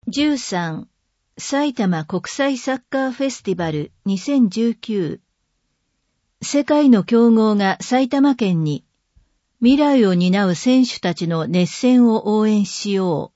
13埼玉国際サッカーフェスティバル2019世界の強豪が埼玉県に未来を担う選手たちの熱戦を応援しよ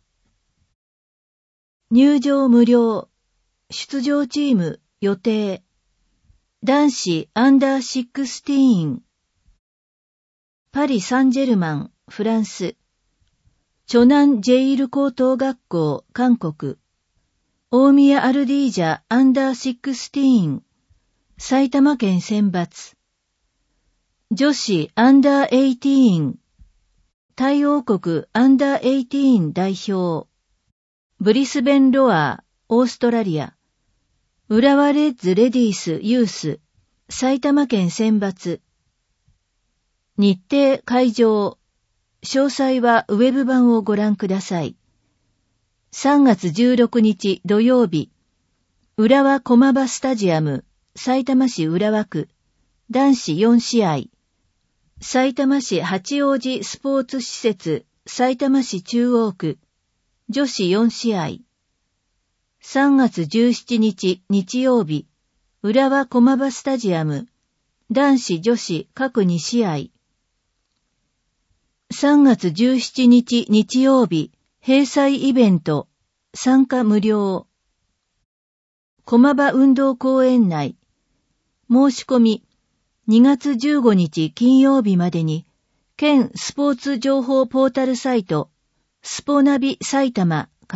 う。入場無料。出場チーム予定。男子アンダー16。パリ・サンジェルマン、フランス。チョナン・ジェイル高等学校、韓国。大宮アルディージャアンダー16。埼玉県選抜。女子アンダー18。タイ王国アンダー18代表。ブリスベンロアー、オーストラリア。浦和レッズレディースユース、埼玉県選抜。日程会場。詳細はウェブ版をご覧ください。3月16日土曜日。浦和駒場スタジアム、さいたま市浦和区。男子4試合。さいたま市八王子スポーツ施設、さいたま市中央区。女子4試合。3月17日日曜日。浦和駒場スタジアム。男子女子各2試合。3月17日日曜日、閉催イベント、参加無料。駒場運動公園内。申し込み、2月15日金曜日までに、県スポーツ情報ポータルサイト、スポナビ埼玉から、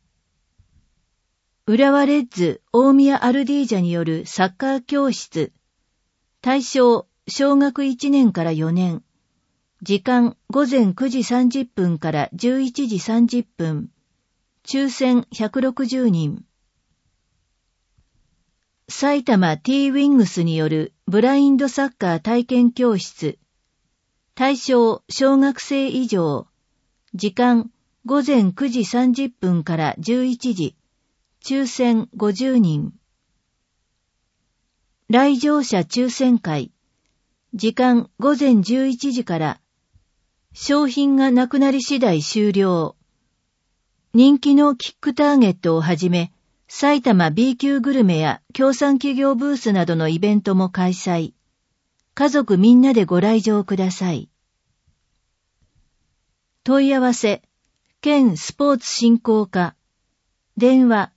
浦和レッズ大宮アルディージャによるサッカー教室、対象小学1年から4年、時間午前9時30分から11時30分。抽選160人。埼玉 T ウィングスによるブラインドサッカー体験教室。対象小学生以上。時間午前9時30分から11時。抽選50人。来場者抽選会。時間午前11時から。商品がなくなり次第終了。人気のキックターゲットをはじめ、埼玉 B 級グルメや協賛企業ブースなどのイベントも開催。家族みんなでご来場ください。問い合わせ、県スポーツ振興課。電話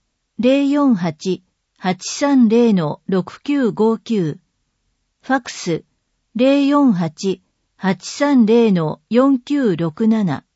048-830-6959。ファクス048-830-4967